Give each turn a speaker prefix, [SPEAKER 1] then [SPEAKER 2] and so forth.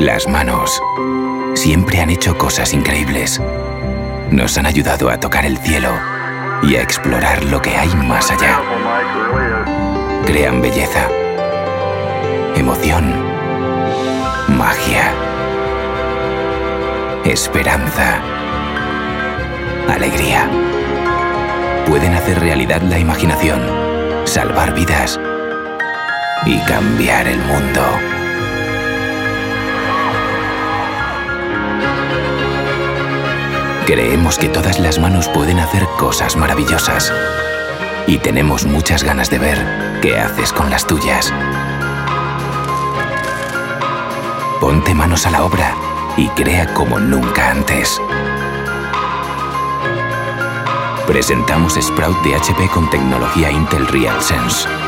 [SPEAKER 1] Las manos siempre han hecho cosas increíbles. Nos han ayudado a tocar el cielo y a explorar lo que hay más allá. Crean belleza, emoción, magia, esperanza, alegría. Pueden hacer realidad la imaginación, salvar vidas y cambiar el mundo. Creemos que todas las manos pueden hacer cosas maravillosas y tenemos muchas ganas de ver qué haces con las tuyas. Ponte manos a la obra y crea como nunca antes. Presentamos Sprout de HP con tecnología Intel RealSense.